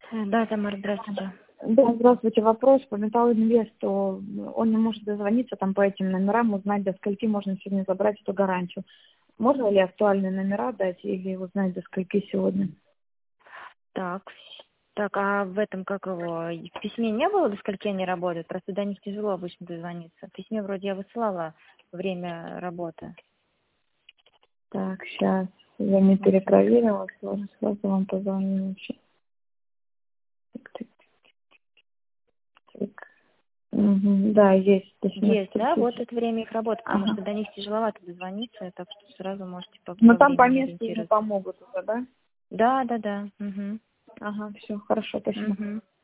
Да, Тамара, здравствуйте. Да, здравствуйте. Вопрос по Металлинвесту. Он не может дозвониться там по этим номерам, узнать, до скольки можно сегодня забрать эту гарантию. Можно ли актуальные номера дать или узнать, до скольки сегодня? Так, а в этом, как его, в письме не было, до скольки они работают? Просто до них тяжело обычно дозвониться. В письме вроде я высылала время работы. Так, сейчас. Я не перепроверила, сразу вам позвоню еще. Так. Угу. Да, есть. Есть, да? Вот это время их работы, потому что до них тяжеловато дозвониться, так что сразу можете по Но там по времени месту не ориентироваться. помогут уже, да? Да. Угу. Ага, все, хорошо, спасибо. Угу.